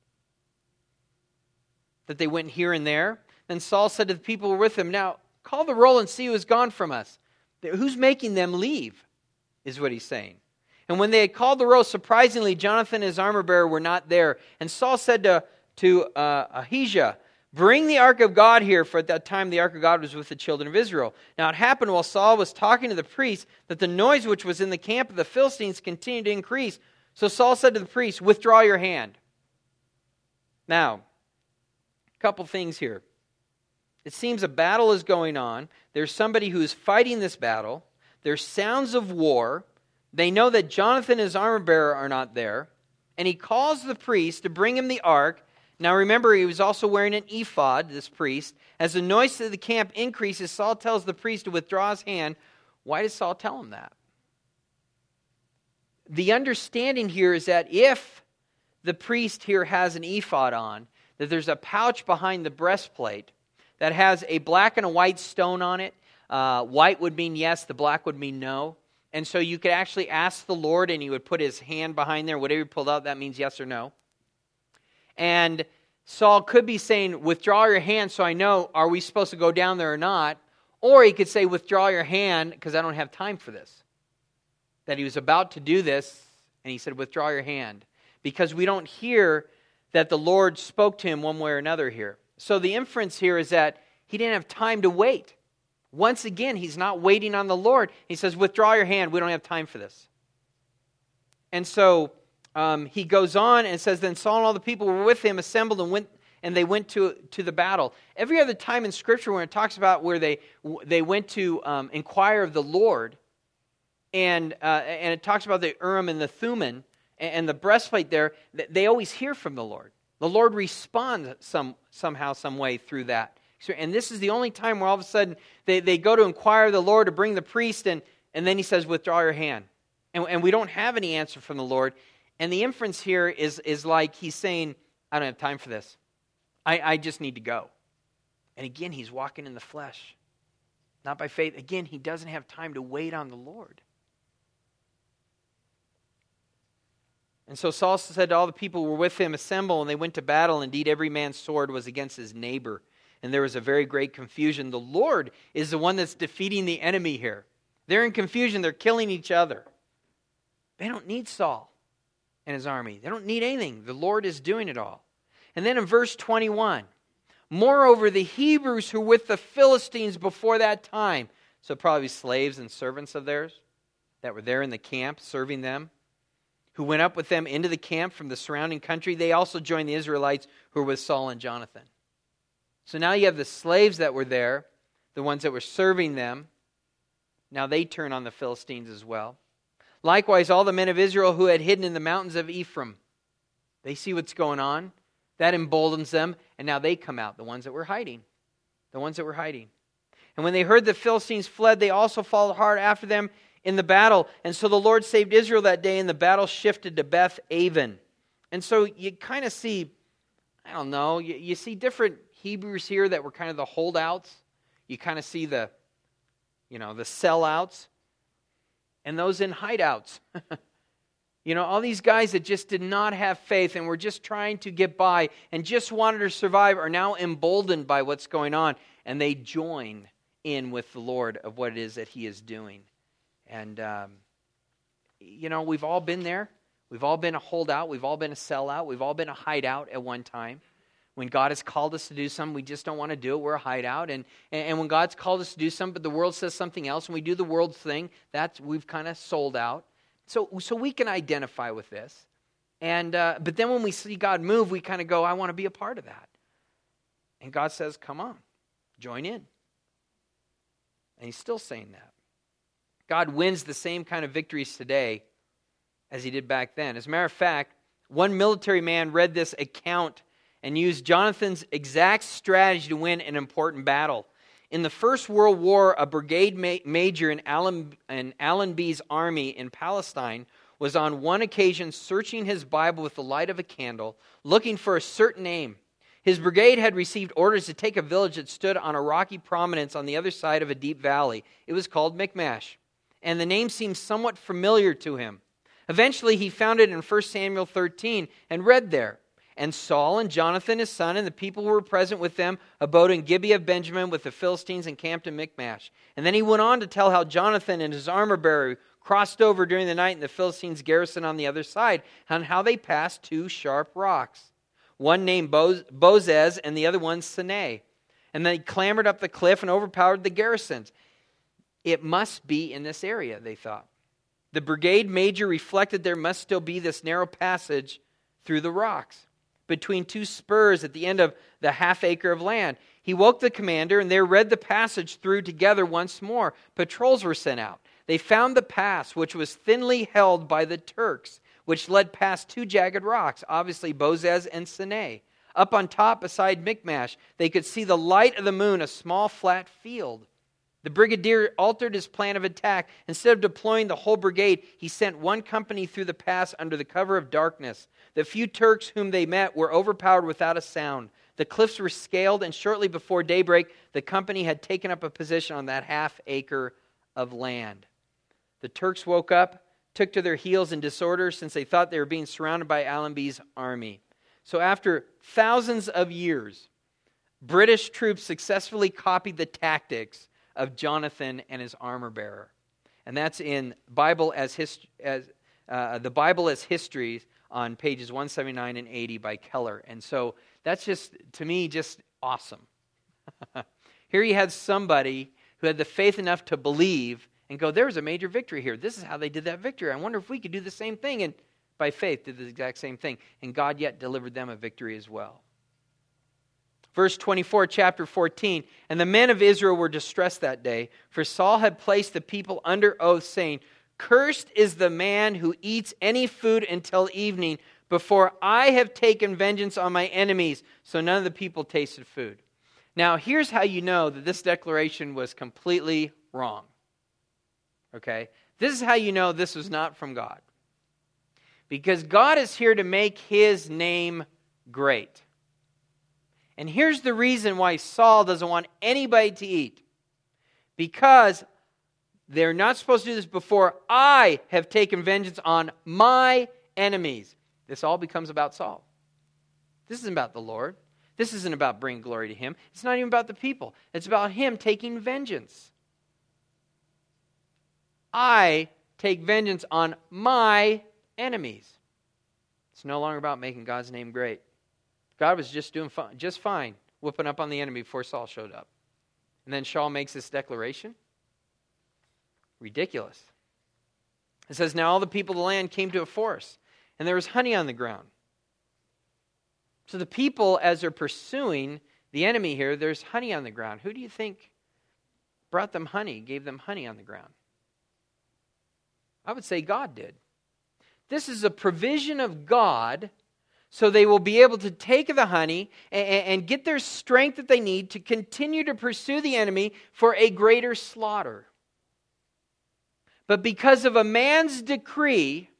That they went here and there. Then Saul said to the people who were with him, now call the roll and see who has gone from us. Who's making them leave, is what he's saying. And when they had called the roll, surprisingly, Jonathan and his armor bearer were not there. And Saul said to, to uh, Ahijah, bring the ark of God here, for at that time the ark of God was with the children of Israel. Now it happened while Saul was talking to the priest that the noise which was in the camp of the Philistines continued to increase. So Saul said to the priest, withdraw your hand. Now, a couple things here. It seems a battle is going on. There's somebody who's fighting this battle. There's sounds of war. They know that Jonathan and his armor bearer are not there. And he calls the priest to bring him the ark. Now remember, he was also wearing an ephod, this priest. As the noise of the camp increases, Saul tells the priest to withdraw his hand. Why does Saul tell him that? The understanding here is that if the priest here has an ephod on, that there's a pouch behind the breastplate that has a black and a white stone on it. Uh, white would mean yes, the black would mean no. And so you could actually ask the Lord and he would put his hand behind there. Whatever he pulled out, that means yes or no. And Saul could be saying, withdraw your hand so I know, are we supposed to go down there or not? Or he could say, withdraw your hand because I don't have time for this. That he was about to do this and he said, withdraw your hand. Because we don't hear that the Lord spoke to him one way or another here. So the inference here is that he didn't have time to wait. Once again, he's not waiting on the Lord. He says, withdraw your hand. We don't have time for this. And so um, he goes on and says, then Saul and all the people who were with him assembled and went, and they went to, to the battle. Every other time in Scripture when it talks about where they, they went to um, inquire of the Lord, and, uh, and it talks about the Urim and the Thummim, and, and the breastplate there, they always hear from the Lord. The Lord responds some somehow, some way through that. And this is the only time where all of a sudden they, they go to inquire of the Lord to bring the priest, and, and then he says, withdraw your hand. And, and we don't have any answer from the Lord. And the inference here is, is like he's saying, I don't have time for this. I, I just need to go. And again, he's walking in the flesh, not by faith. Again, he doesn't have time to wait on the Lord. And so Saul said to all the people who were with him, assemble, and they went to battle. Indeed, every man's sword was against his neighbor. And there was a very great confusion. The Lord is the one that's defeating the enemy here. They're in confusion. They're killing each other. They don't need Saul and his army. They don't need anything. The Lord is doing it all. And then in verse twenty-one, moreover, the Hebrews who were with the Philistines before that time, so probably slaves and servants of theirs that were there in the camp serving them, who went up with them into the camp from the surrounding country, they also joined the Israelites who were with Saul and Jonathan. So now you have the slaves that were there, the ones that were serving them. Now they turn on the Philistines as well. Likewise, all the men of Israel who had hidden in the mountains of Ephraim, they see what's going on. That emboldens them, and now they come out, the ones that were hiding. The ones that were hiding. And when they heard the Philistines fled, they also followed hard after them in the battle. And so the Lord saved Israel that day, and the battle shifted to Beth Aven. And so you kind of see, I don't know, you, you see different Hebrews here that were kind of the holdouts. You kind of see the, you know, the sellouts. And those in hideouts. You know, all these guys that just did not have faith and were just trying to get by and just wanted to survive are now emboldened by what's going on. And they join in with the Lord of what it is that He is doing. And, um, you know, we've all been there. We've all been a holdout. We've all been a sellout. We've all been a hideout at one time. When God has called us to do something, we just don't want to do it. We're a hideout. And, and when God's called us to do something, but the world says something else, and we do the world thing, that's we've kind of sold out. So, so we can identify with this. And uh, but then when we see God move, we kind of go, I want to be a part of that. And God says, come on, join in. And He's still saying that. God wins the same kind of victories today as He did back then. As a matter of fact, one military man read this account and used Jonathan's exact strategy to win an important battle. In the First World War, a brigade ma- major in, Allen, in Allenby's army in Palestine was on one occasion searching his Bible with the light of a candle, looking for a certain name. His brigade had received orders to take a village that stood on a rocky prominence on the other side of a deep valley. It was called Michmash, and the name seemed somewhat familiar to him. Eventually, he found it in First Samuel thirteen and read there. And Saul and Jonathan his son and the people who were present with them abode in Gibeah of Benjamin with the Philistines encamped in Michmash. And then he went on to tell how Jonathan and his armor-bearer crossed over during the night and the Philistines garrison on the other side, and how they passed two sharp rocks, one named Boz- Bozez and the other one Sinai. And they clambered up the cliff and overpowered the garrisons. It must be in this area, they thought. The brigade major reflected there must still be this narrow passage through the rocks, between two spurs at the end of the half acre of land. He woke the commander, and they read the passage through together once more. Patrols were sent out. They found the pass, which was thinly held by the Turks, which led past two jagged rocks, obviously Bozez and Sinai. Up on top, beside Michmash, they could see the light of the moon, a small flat field. The brigadier altered his plan of attack. Instead of deploying the whole brigade, he sent one company through the pass under the cover of darkness. The few Turks whom they met were overpowered without a sound. The cliffs were scaled, and shortly before daybreak, the company had taken up a position on that half acre of land. The Turks woke up, took to their heels in disorder, since they thought they were being surrounded by Allenby's army. So after thousands of years, British troops successfully copied the tactics of Jonathan and his armor bearer. And that's in Bible as hist- as uh, the Bible as Histories on pages one seventy-nine and eighty by Keller. And so that's just, to me, just awesome. Here you had somebody who had the faith enough to believe and go, there was a major victory here. This is how they did that victory. I wonder if we could do the same thing. And by faith did the exact same thing. And God yet delivered them a victory as well. Verse twenty-four, chapter fourteen, and the men of Israel were distressed that day, for Saul had placed the people under oath, saying, cursed is the man who eats any food until evening, before I have taken vengeance on my enemies. So none of the people tasted food. Now, here's how you know that this declaration was completely wrong. Okay? This is how you know this was not from God. Because God is here to make His name great. And here's the reason why Saul doesn't want anybody to eat. Because they're not supposed to do this before I have taken vengeance on my enemies. This all becomes about Saul. This isn't about the Lord. This isn't about bringing glory to Him. It's not even about the people. It's about Him taking vengeance. I take vengeance on my enemies. It's no longer about making God's name great. God was just doing fine, just fine, whooping up on the enemy before Saul showed up. And then Saul makes this declaration. Ridiculous. It says, now all the people of the land came to a forest, and there was honey on the ground. So the people, as they're pursuing the enemy here, there's honey on the ground. Who do you think brought them honey, gave them honey on the ground? I would say God did. This is a provision of God, so they will be able to take the honey and, and get their strength that they need to continue to pursue the enemy for a greater slaughter. But because of a man's decree,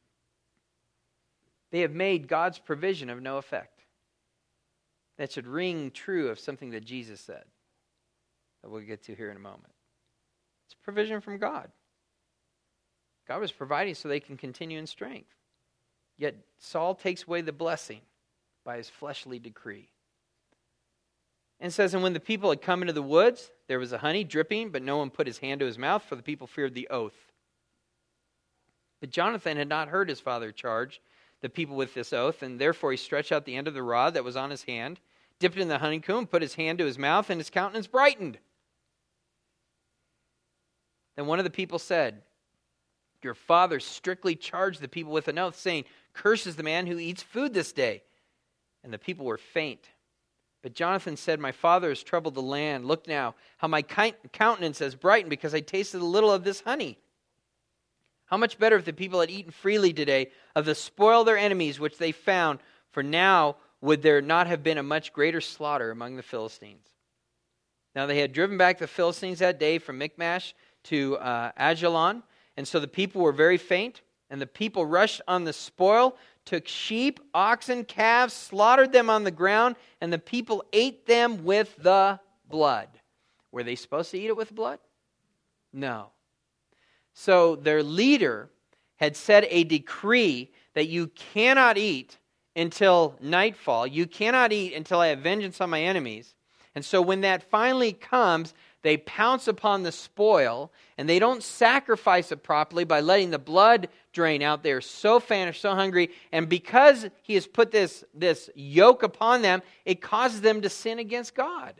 they have made God's provision of no effect. That should ring true of something that Jesus said, that we'll get to here in a moment. It's provision from God. God was providing so they can continue in strength. Yet Saul takes away the blessing by his fleshly decree. And it says, and when the people had come into the woods, there was a honey dripping, but no one put his hand to his mouth, for the people feared the oath. But Jonathan had not heard his father charge the people with this oath, and therefore he stretched out the end of the rod that was on his hand, dipped it in the honeycomb, put his hand to his mouth, and his countenance brightened. Then one of the people said, your father strictly charged the people with an oath, saying, curses the man who eats food this day. And the people were faint. But Jonathan said, my father has troubled the land. Look now, how my countenance has brightened because I tasted a little of this honey. How much better if the people had eaten freely today of the spoil of their enemies which they found, for now would there not have been a much greater slaughter among the Philistines. Now they had driven back the Philistines that day from Michmash to uh, Ajalon, and so the people were very faint, and the people rushed on the spoil, took sheep, oxen, calves, slaughtered them on the ground, and the people ate them with the blood. Were they supposed to eat it with blood? No. So their leader had set a decree that you cannot eat until nightfall. You cannot eat until I have vengeance on my enemies. And so when that finally comes, they pounce upon the spoil, and they don't sacrifice it properly by letting the blood drain out. They're so famished, so hungry, and because he has put this, this yoke upon them, it causes them to sin against God.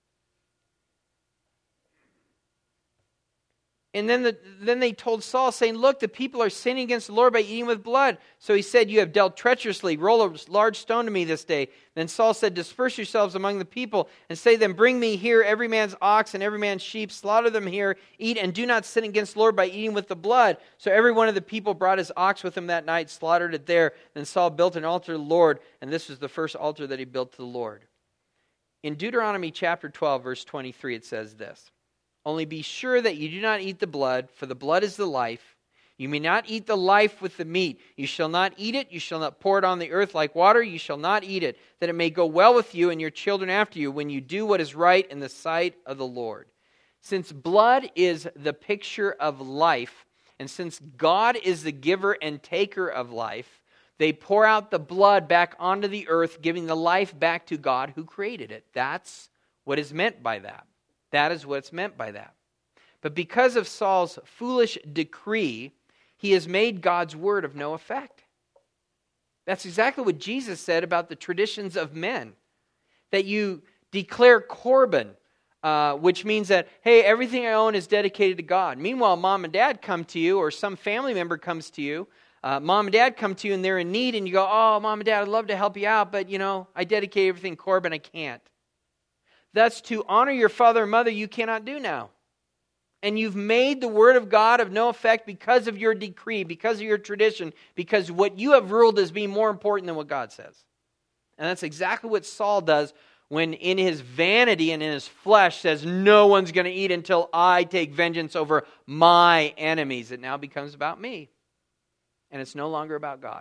And then, the, then they told Saul, saying, look, the people are sinning against the Lord by eating with blood. So he said, you have dealt treacherously. Roll a large stone to me this day. Then Saul said, disperse yourselves among the people, and say them, bring me here every man's ox and every man's sheep. Slaughter them here, eat, and do not sin against the Lord by eating with the blood. So every one of the people brought his ox with him that night, slaughtered it there. Then Saul built an altar to the Lord, and this was the first altar that he built to the Lord. In Deuteronomy chapter twelve, verse twenty-three, it says this. Only be sure that you do not eat the blood, for the blood is the life. You may not eat the life with the meat. You shall not eat it. You shall not pour it on the earth like water. You shall not eat it, that it may go well with you and your children after you when you do what is right in the sight of the Lord. Since blood is the picture of life, and since God is the giver and taker of life, they pour out the blood back onto the earth, giving the life back to God who created it. That's what is meant by that. That is what's meant by that. But because of Saul's foolish decree, he has made God's word of no effect. That's exactly what Jesus said about the traditions of men. That you declare Corban, uh, which means that, hey, everything I own is dedicated to God. Meanwhile, mom and dad come to you, or some family member comes to you. Uh, mom and dad come to you and they're in need, and you go, oh, mom and dad, I'd love to help you out, but, you know, I dedicate everything Corban, I can't. That's to honor your father and mother you cannot do now. And you've made the word of God of no effect because of your decree, because of your tradition, because what you have ruled as being more important than what God says. And that's exactly what Saul does when in his vanity and in his flesh says, no one's going to eat until I take vengeance over my enemies. It now becomes about me. And it's no longer about God.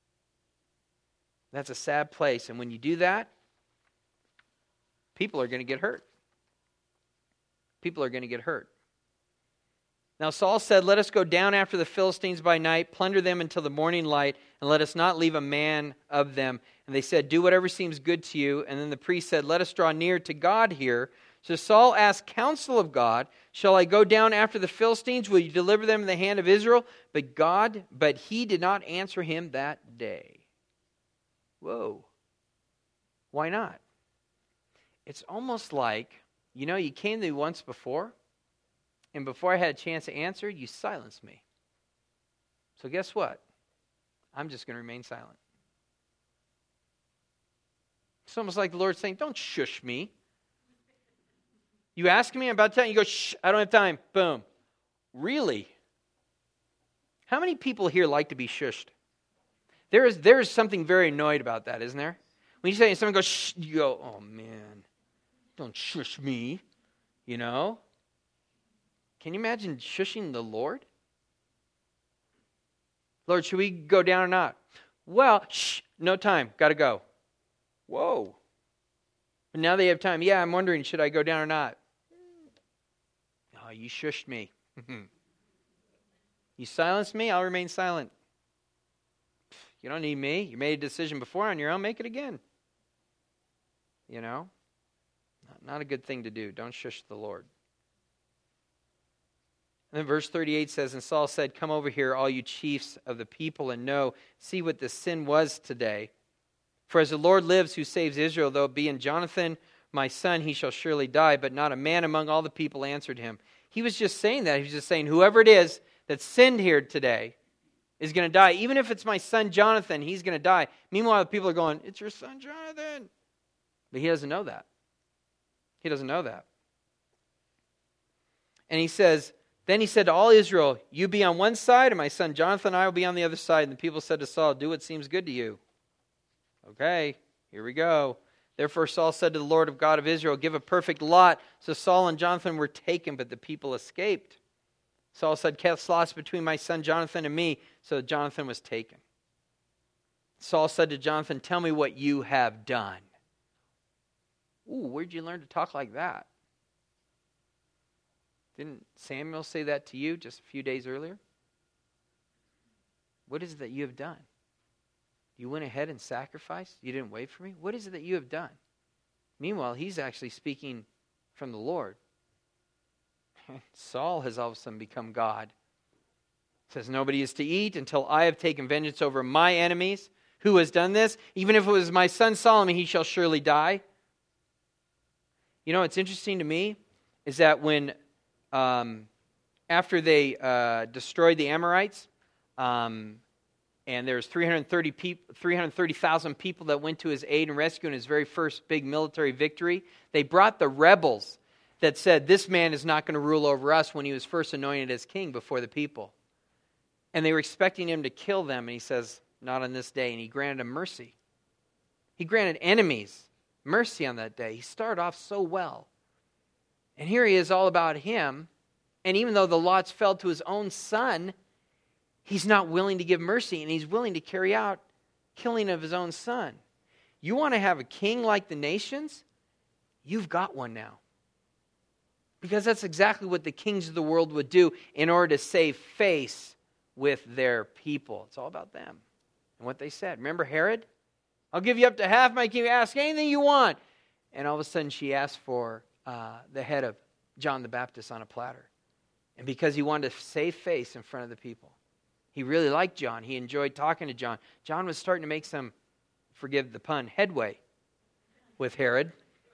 That's a sad place. And when you do that, people are going to get hurt. People are going to get hurt. Now Saul said, let us go down after the Philistines by night, plunder them until the morning light, and let us not leave a man of them. And they said, do whatever seems good to you. And then the priest said, let us draw near to God here. So Saul asked counsel of God, shall I go down after the Philistines? Will you deliver them in the hand of Israel? But God, but he did not answer him that day. Whoa. Why not? It's almost like, you know, you came to me once before, and before I had a chance to answer, you silenced me. So guess what? I'm just going to remain silent. It's almost like the Lord's saying, don't shush me. You ask me, I'm about to tell you, you go, shh, I don't have time. Boom. Really? How many people here like to be shushed? There is, there is something very annoyed about that, isn't there? When you say, someone goes, shh, you go, oh man. Don't shush me, you know? Can you imagine shushing the Lord? Lord, should we go down or not? Well, shh, no time, got to go. Whoa. And now they have time. Yeah, I'm wondering, should I go down or not? Oh, you shushed me. You silenced me, I'll remain silent. You don't need me. You made a decision before on your own, make it again. You know? Not a good thing to do. Don't shush the Lord. And then verse thirty-eight says, and Saul said, come over here, all you chiefs of the people, and know, see what the sin was today. For as the Lord lives who saves Israel, though it be in Jonathan, my son, he shall surely die. But not a man among all the people answered him. He was just saying that. He was just saying, whoever it is that sinned here today is going to die. Even if it's my son Jonathan, he's going to die. Meanwhile, the people are going, it's your son Jonathan. But he doesn't know that. He doesn't know that. And he says, then he said to all Israel, you be on one side, and my son Jonathan and I will be on the other side. And the people said to Saul, do what seems good to you. Okay, here we go. Therefore Saul said to the Lord of God of Israel, give a perfect lot. So Saul and Jonathan were taken, but the people escaped. Saul said, cast lots between my son Jonathan and me. So Jonathan was taken. Saul said to Jonathan, tell me what you have done. Ooh, where'd you learn to talk like that? Didn't Samuel say that to you just a few days earlier? What is it that you have done? You went ahead and sacrificed? You didn't wait for me? What is it that you have done? Meanwhile, he's actually speaking from the Lord. Saul has all of a sudden become God. Says, nobody is to eat until I have taken vengeance over my enemies. Who has done this? Even if it was my son Solomon, he shall surely die. You know, what's interesting to me is that when, um, after they uh, destroyed the Amorites, um, and there's three hundred thirty people, three hundred thirty thousand people that went to his aid and rescue in his very first big military victory, they brought the rebels that said, this man is not going to rule over us, when he was first anointed as king before the people. And they were expecting him to kill them, and he says, not on this day, and he granted them mercy. He granted enemies mercy on that day. He started off so well. And here he is all about him, and even though the lots fell to his own son, he's not willing to give mercy, and he's willing to carry out killing of his own son. You want to have a king like the nations? You've got one now. Because that's exactly what the kings of the world would do in order to save face with their people. It's all about them and what they said. Remember Herod? I'll give you up to half my kingdom. Ask anything you want. And all of a sudden she asked for uh, the head of John the Baptist on a platter. And because he wanted to save face in front of the people. He really liked John. He enjoyed talking to John. John was starting to make some, forgive the pun, headway with Herod.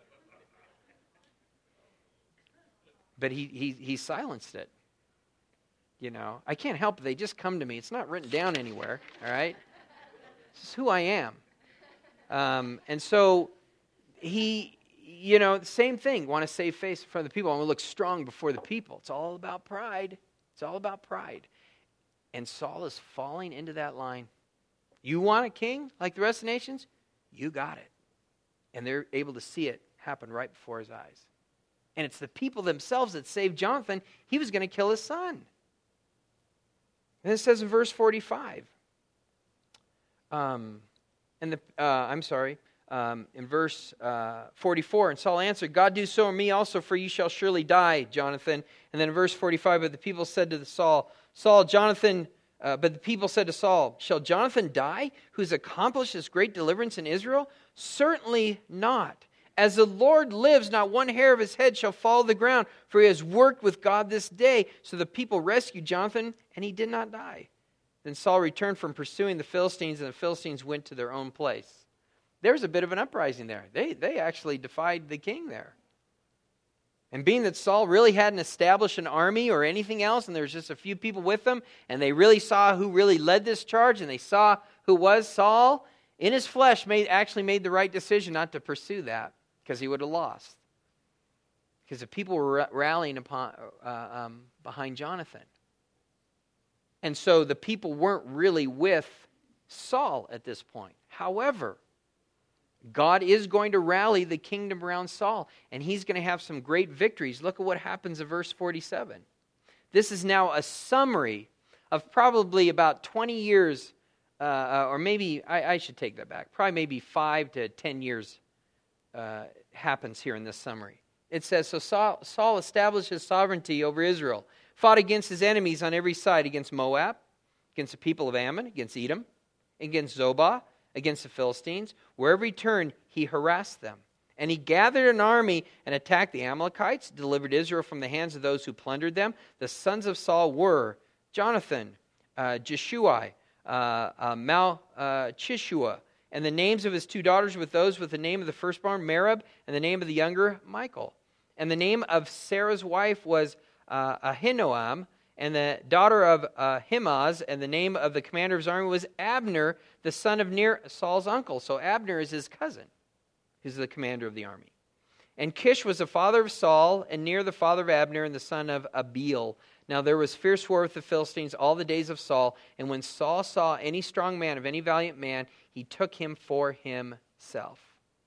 But he, he he silenced it. You know, I can't help it. They just come to me. It's not written down anywhere, all right? This is who I am. Um, and so he, you know, the same thing. Want to save face in front of the people. I want to look strong before the people. It's all about pride. It's all about pride. And Saul is falling into that line. You want a king like the rest of the nations? You got it. And they're able to see it happen right before his eyes. And it's the people themselves that saved Jonathan. He was going to kill his son. And it says in verse forty-five. Um, and the uh, I'm sorry. Um, in verse uh, forty-four, and Saul answered, God do so in me also, for you shall surely die, Jonathan. And then in verse forty-five, but the people said to the Saul, Saul, Jonathan, uh, but the people said to Saul, shall Jonathan die, who's accomplished this great deliverance in Israel? Certainly not. As the Lord lives, not one hair of his head shall fall to the ground, for he has worked with God this day. So the people rescued Jonathan, and he did not die. Then Saul returned from pursuing the Philistines, and the Philistines went to their own place. There was a bit of an uprising there. They, they actually defied the king there. And being that Saul really hadn't established an army or anything else, and there was just a few people with them, and they really saw who really led this charge, and they saw who was Saul, in his flesh made actually made the right decision not to pursue that. Because he would have lost. Because the people were rallying upon, uh, um, behind Jonathan. And so the people weren't really with Saul at this point. However, God is going to rally the kingdom around Saul. And he's going to have some great victories. Look at what happens in verse forty-seven. This is now a summary of probably about twenty years, uh, or maybe, I, I should take that back, probably maybe five to ten years Uh, happens here in this summary. It says, so Saul, Saul established his sovereignty over Israel, fought against his enemies on every side, against Moab, against the people of Ammon, against Edom, against Zobah, against the Philistines. Wherever he turned, he harassed them. And he gathered an army and attacked the Amalekites, delivered Israel from the hands of those who plundered them. The sons of Saul were Jonathan, uh, Jeshui, uh, uh, Malchishua, and the names of his two daughters with those with the name of the firstborn, Merab, and the name of the younger, Michael. And the name of Sarah's wife was uh, Ahinoam, and the daughter of uh, Ahimaaz, and the name of the commander of his army was Abner, the son of Ner, Saul's uncle. So Abner is his cousin, who's the commander of the army. And Kish was the father of Saul, and Ner the father of Abner, and the son of Abiel. Now there was fierce war with the Philistines all the days of Saul, and when Saul saw any strong man of any valiant man, he took him for himself.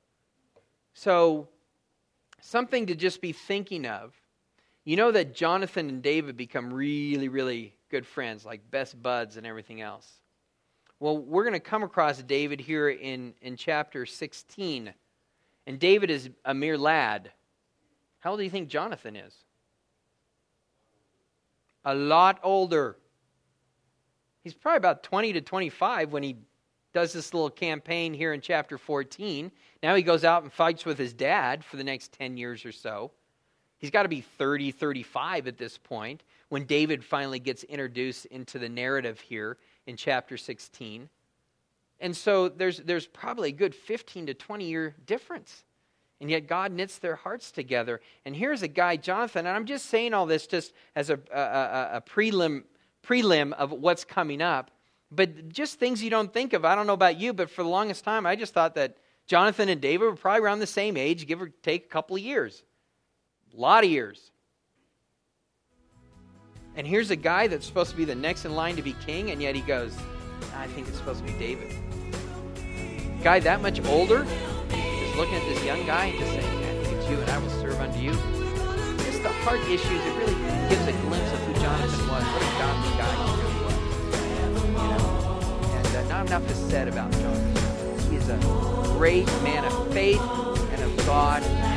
So, something to just be thinking of. You know that Jonathan and David become really, really good friends, like best buds and everything else. Well, we're going to come across David here in, in chapter sixteen. And David is a mere lad. How old do you think Jonathan is? A lot older. He's probably about twenty to twenty-five when he does this little campaign here in chapter fourteen. Now he goes out and fights with his dad for the next ten years or so. He's got to be thirty, thirty-five at this point when David finally gets introduced into the narrative here in chapter sixteen. And so there's there's probably a good fifteen to twenty year difference. And yet God knits their hearts together. And here's a guy, Jonathan, and I'm just saying all this just as a, a, a, a prelim, prelim of what's coming up. But just things you don't think of. I don't know about you, but for the longest time, I just thought that Jonathan and David were probably around the same age, give or take a couple of years. A lot of years. And here's a guy that's supposed to be the next in line to be king, and yet he goes, I think it's supposed to be David. A guy that much older is looking at this young guy and just saying, I think it's you, and I will serve unto you. Just the heart issues, it really gives a glimpse of who Jonathan was, what a godly guy he really was. You know? And uh, not enough is said about Jonathan. He is a great man of faith and of God.